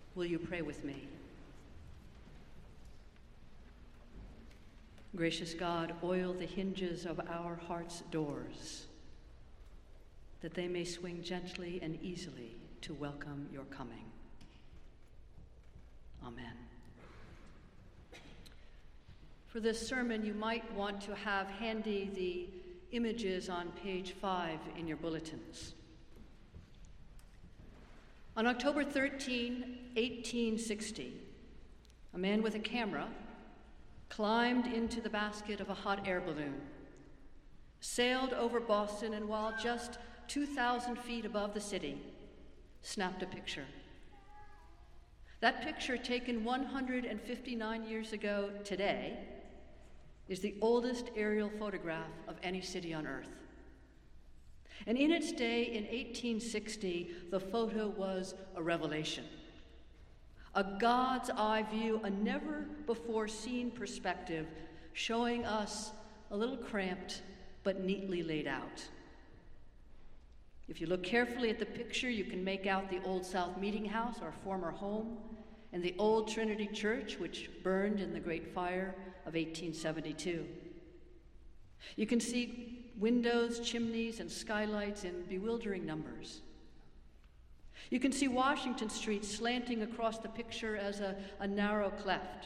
Will you pray with me? Gracious God, oil the hinges of our heart's doors, that they may swing gently and easily to welcome your coming. Amen. For this sermon, you might want to have handy the images on page 5 in your bulletins. On October 13, 1860, a man with a camera climbed into the basket of a hot air balloon, sailed over Boston, and while just 2,000 feet above the city, snapped a picture. That picture, taken 159 years ago today, is the oldest aerial photograph of any city on Earth. And in its day, in 1860, the photo was a revelation. A God's eye view, a never-before-seen perspective, showing us a little cramped but neatly laid out. If you look carefully at the picture, you can make out the Old South Meeting House, our former home, and the Old Trinity Church, which burned in the Great Fire of 1872. You can see windows, chimneys, and skylights in bewildering numbers. You can see Washington Street slanting across the picture as a narrow cleft,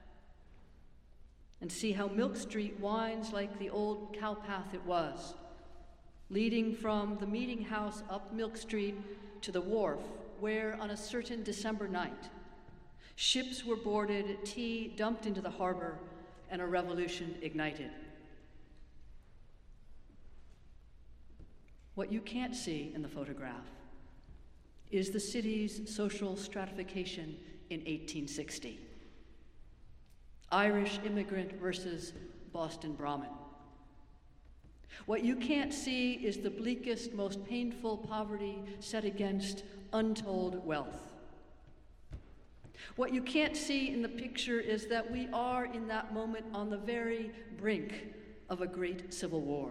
and see how Milk Street winds like the old cowpath it was, leading from the meeting house up Milk Street to the wharf, where on a certain December night, ships were boarded, tea dumped into the harbor, and a revolution ignited. What you can't see in the photograph is the city's social stratification in 1860. Irish immigrant versus Boston Brahmin. What you can't see is the bleakest, most painful poverty set against untold wealth. What you can't see in the picture is that we are in that moment on the very brink of a great civil war.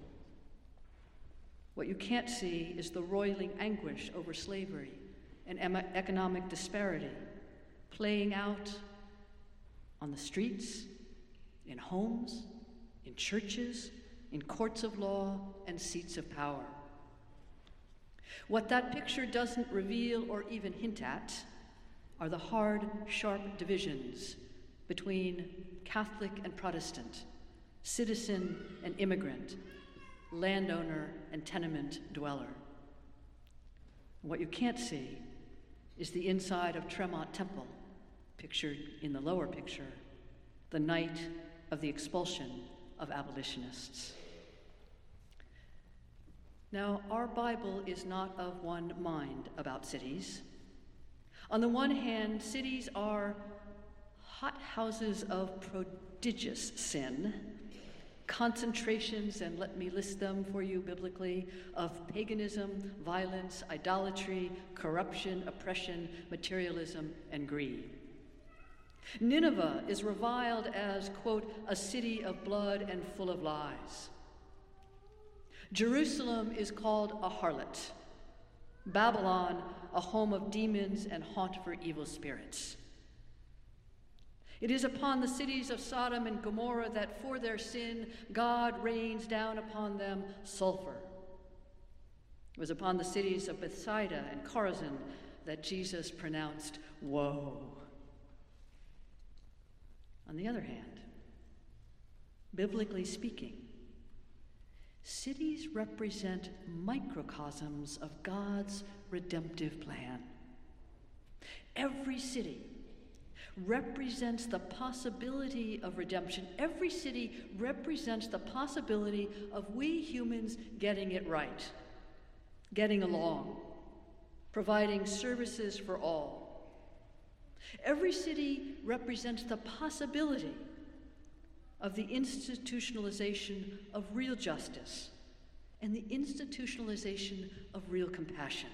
What you can't see is the roiling anguish over slavery and economic disparity playing out on the streets, in homes, in churches, in courts of law, and seats of power. What that picture doesn't reveal or even hint at are the hard, sharp divisions between Catholic and Protestant, citizen and immigrant, landowner and tenement dweller. What you can't see is the inside of Tremont Temple, pictured in the lower picture, the night of the expulsion of abolitionists. Now, our Bible is not of one mind about cities. On the one hand, cities are hothouses of prodigious sin, concentrations, and let me list them for you biblically, of paganism, violence, idolatry, corruption, oppression, materialism, and greed. Nineveh is reviled as, quote, a city of blood and full of lies. Jerusalem is called a harlot. Babylon, a home of demons and haunt for evil spirits. It is upon the cities of Sodom and Gomorrah that for their sin, God rains down upon them sulfur. It was upon the cities of Bethsaida and Chorazin that Jesus pronounced, woe. On the other hand, biblically speaking, cities represent microcosms of God's redemptive plan. Every city represents the possibility of redemption. Every city represents the possibility of we humans getting it right, getting along, providing services for all. Every city represents the possibility of the institutionalization of real justice and the institutionalization of real compassion,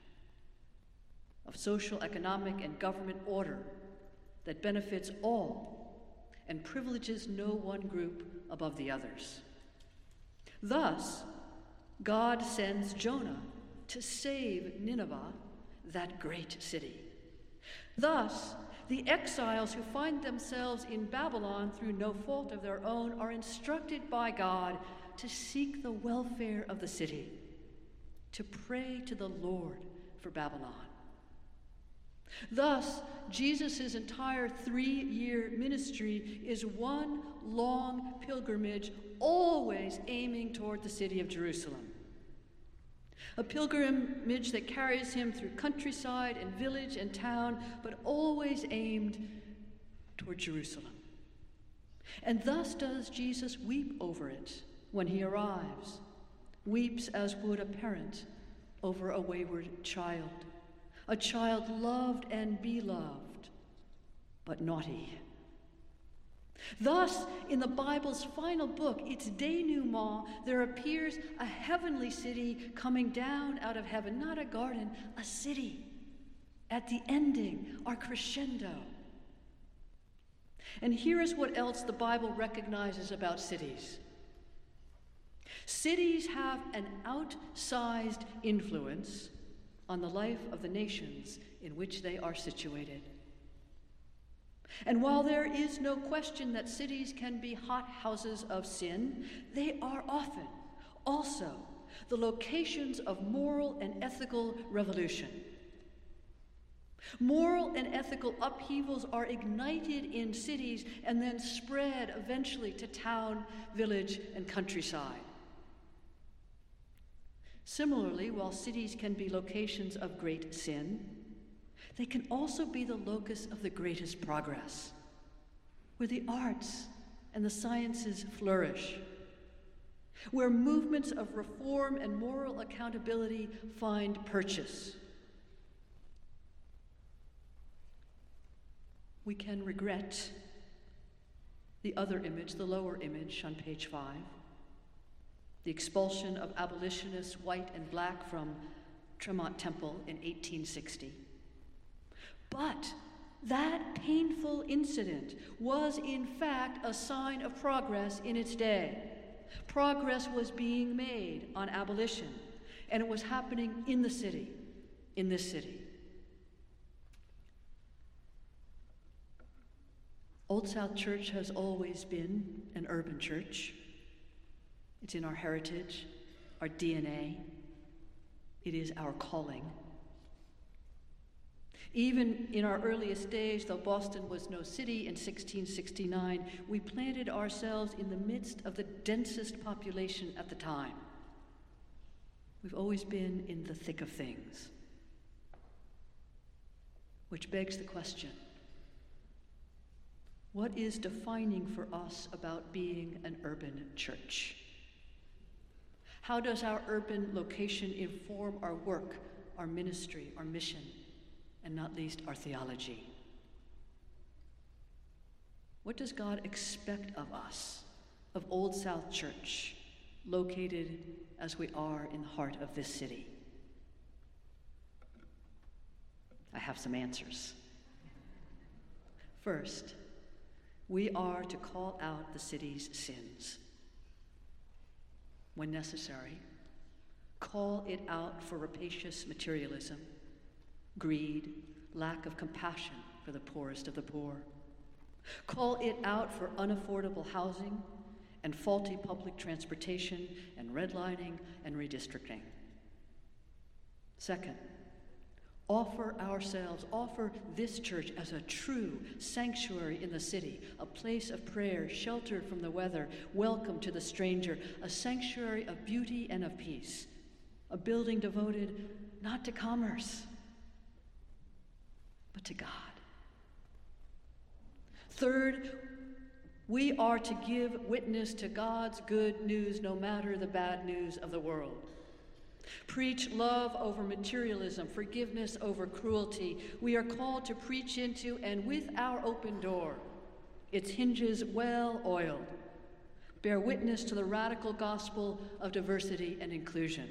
of social, economic, and government order that benefits all and privileges no one group above the others. Thus, God sends Jonah to save Nineveh, that great city. Thus, the exiles who find themselves in Babylon through no fault of their own are instructed by God to seek the welfare of the city, to pray to the Lord for Babylon. Thus, Jesus' entire 3-year ministry is one long pilgrimage, always aiming toward the city of Jerusalem. A pilgrimage that carries him through countryside and village and town, but always aimed toward Jerusalem. And thus does Jesus weep over it when he arrives, weeps as would a parent over a wayward child, a child loved and beloved, but naughty. Thus, in the Bible's final book, its denouement, there appears a heavenly city coming down out of heaven, not a garden, a city. At the ending, our crescendo. And here is what else the Bible recognizes about cities. Cities have an outsized influence on the life of the nations in which they are situated. And while there is no question that cities can be hothouses of sin, they are often also the locations of moral and ethical revolution. Moral and ethical upheavals are ignited in cities and then spread eventually to town, village, and countryside. Similarly, while cities can be locations of great sin, they can also be the locus of the greatest progress, where the arts and the sciences flourish, where movements of reform and moral accountability find purchase. We can regret the other image, the lower image on page 5, the expulsion of abolitionists, white and black, from Tremont Temple in 1860. But that painful incident was, in fact, a sign of progress in its day. Progress was being made on abolition, and it was happening in the city, in this city. Old South Church has always been an urban church. It's in our heritage, our DNA. It is our calling. Even in our earliest days, though Boston was no city in 1669, we planted ourselves in the midst of the densest population at the time. We've always been in the thick of things. Which begs the question, what is defining for us about being an urban church? How does our urban location inform our work, our ministry, our mission, and not least our theology? What does God expect of us, of Old South Church, located as we are in the heart of this city? I have some answers. First, we are to call out the city's sins. When necessary, call it out for rapacious materialism, greed, lack of compassion for the poorest of the poor. Call it out for unaffordable housing and faulty public transportation and redlining and redistricting. Second, offer this church as a true sanctuary in the city, a place of prayer, sheltered from the weather, welcome to the stranger, a sanctuary of beauty and of peace, a building devoted not to commerce, but to God. Third, we are to give witness to God's good news no matter the bad news of the world. Preach love over materialism, forgiveness over cruelty. We are called to preach into and with our open door, its hinges well oiled, bear witness to the radical gospel of diversity and inclusion.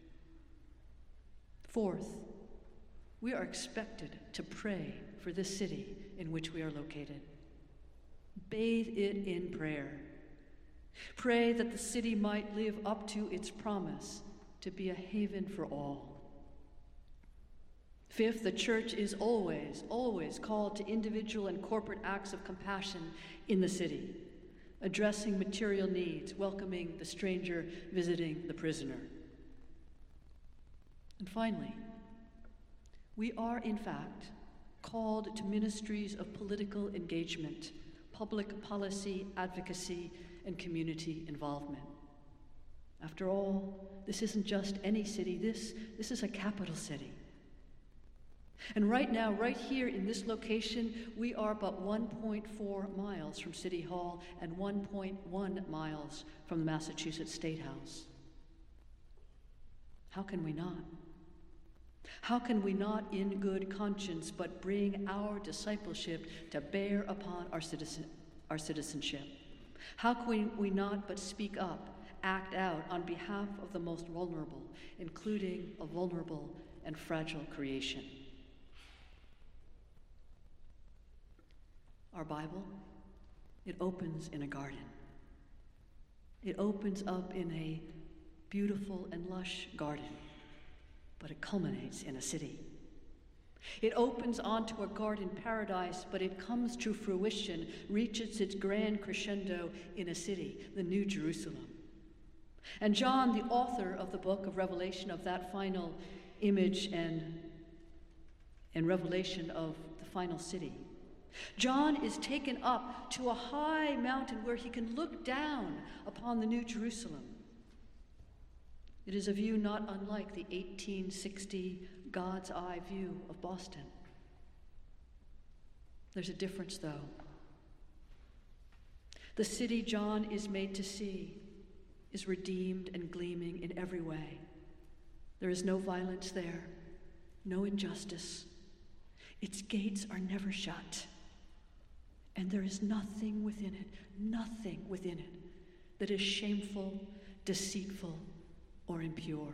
Fourth, we are expected to pray for this city in which we are located. Bathe it in prayer. Pray that the city might live up to its promise to be a haven for all. Fifth, the church is always, always called to individual and corporate acts of compassion in the city, addressing material needs, welcoming the stranger, visiting the prisoner. And finally, we are, in fact, called to ministries of political engagement, public policy, advocacy, and community involvement. After all, this isn't just any city, this is a capital city. And right now, right here in this location, we are but 1.4 miles from City Hall and 1.1 miles from the Massachusetts State House. How can we not? How can we not, in good conscience, but bring our discipleship to bear upon our citizenship? How can we not but speak up, act out on behalf of the most vulnerable, including a vulnerable and fragile creation? Our Bible, it opens in a garden. It opens up in a beautiful and lush garden, but it culminates in a city. It opens onto a garden paradise, but it comes to fruition, reaches its grand crescendo in a city, the New Jerusalem. And John, the author of the book of Revelation, of that final image and revelation of the final city, John is taken up to a high mountain where he can look down upon the New Jerusalem. It is a view not unlike the 1860 God's Eye view of Boston. There's a difference, though. The city John is made to see is redeemed and gleaming in every way. There is no violence there, no injustice. Its gates are never shut. And there is nothing within it that is shameful, deceitful, or impure.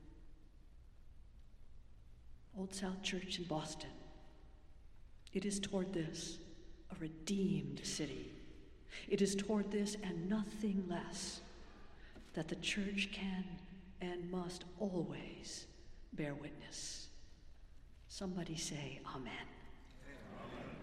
Old South Church in Boston, it is toward this, a redeemed city. It is toward this and nothing less that the church can and must always bear witness. Somebody say amen. Amen.